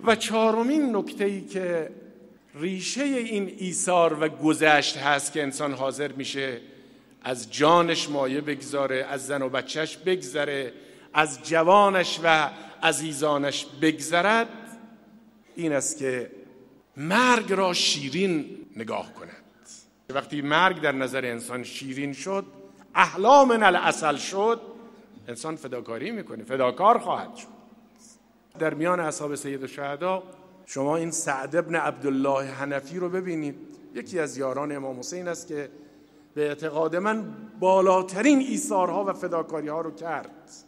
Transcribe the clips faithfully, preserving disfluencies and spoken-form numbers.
و چهارمین نکته‌ای که ریشه این ایثار و گذشت هست که انسان حاضر میشه از جانش مایه بگذاره، از زن و بچهش بگذره، از جوانش و عزیزانش بگذرد، این است که مرگ را شیرین نگاه کند. وقتی مرگ در نظر انسان شیرین شد، احلا من العسل شد، انسان فداکاری میکنه، فداکار خواهد شد. در میان اصحاب سید الشهدا شما این سعد ابن عبدالله حنفی رو ببینید، یکی از یاران امام حسین است که به اعتقاد من بالاترین ایثارها و فداکاری‌ها رو کرد.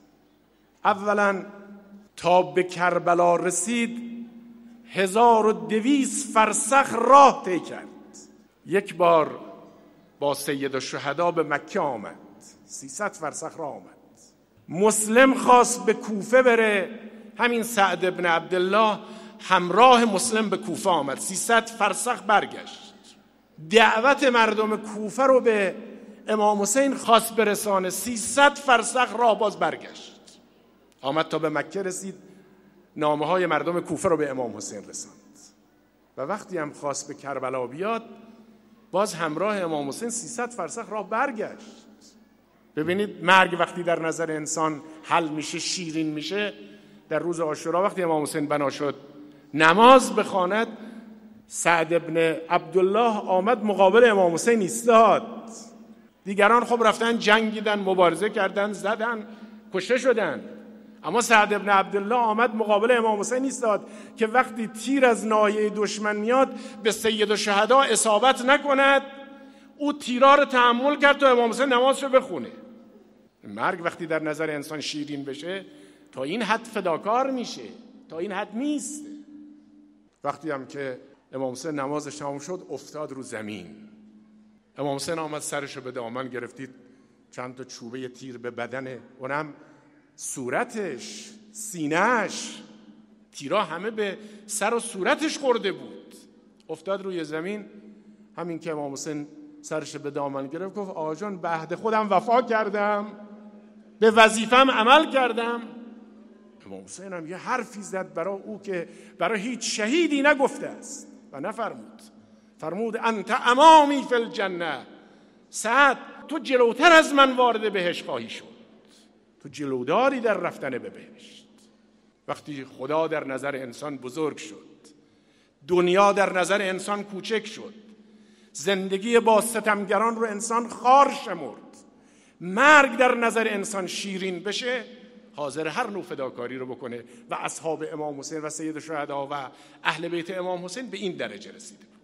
اولا تا به کربلا رسید هزار و دویست فرسخ راه طی کرد. یک بار با سید الشهدا به مکه آمد، سیصد فرسخ راه آمد. مسلم خواست به کوفه بره، همین سعد ابن عبدالله همراه مسلم به کوفه آمد، سیصد فرسخ برگشت. دعوت مردم کوفه رو به امام حسین خواست برسانه، سیصد فرسخ راه باز برگشت. آمد تا به مکه رسید، نامه های مردم کوفه رو به امام حسین رساند و وقتی هم خواست به کربلا بیاد باز همراه امام حسین سیصد فرسخ راه برگشت. ببینید مرگ وقتی در نظر انسان حل میشه، شیرین میشه. در روز عاشورا وقتی امام حسین بنا شد نماز بخواند، سعد ابن عبدالله آمد مقابل امام حسین ایستاد. دیگران خب رفتن جنگیدن، مبارزه کردن، زدن، کشته شدن، اما سعد ابن عبدالله آمد مقابل امام حسین ایستاد که وقتی تیر از ناحیه دشمن میاد به سید الشهدا اصابت نکند. او تیرا رو تحمل کرد تا امام حسین نمازشو بخونه. مرگ وقتی در نظر انسان شیرین بشه تا این حد فداکار میشه، تا این حد نیست. وقتی هم که امام حسین نمازش تمام شد افتاد رو زمین. امام حسین آمد سرشو به دامن گرفتید، چند تا چوبه تیر به بدنه، اونم صورتش، سینهش، تیرا همه به سر و صورتش خورده بود. افتاد روی زمین. همین که امام حسین سرش به دامن گرفت گفت آقا جان به عهد خودم وفا کردم، به وظیفم عمل کردم. امام حسین هم یه حرفی زد برای او که برای هیچ شهیدی نگفته است و نفرمود. فرمود انت امامی فی الجنه، سعد تو جلوتر از من وارد بهشت خواهی شد، تو جلوداری در رفتن به بهشت. وقتی خدا در نظر انسان بزرگ شد، دنیا در نظر انسان کوچک شد، زندگی با ستمگران رو انسان خار شمرد، مرگ در نظر انسان شیرین بشه، حاضر هر نوع فداکاری رو بکنه و اصحاب امام حسین و سید الشهدا و اهل بیت امام حسین به این درجه رسیده.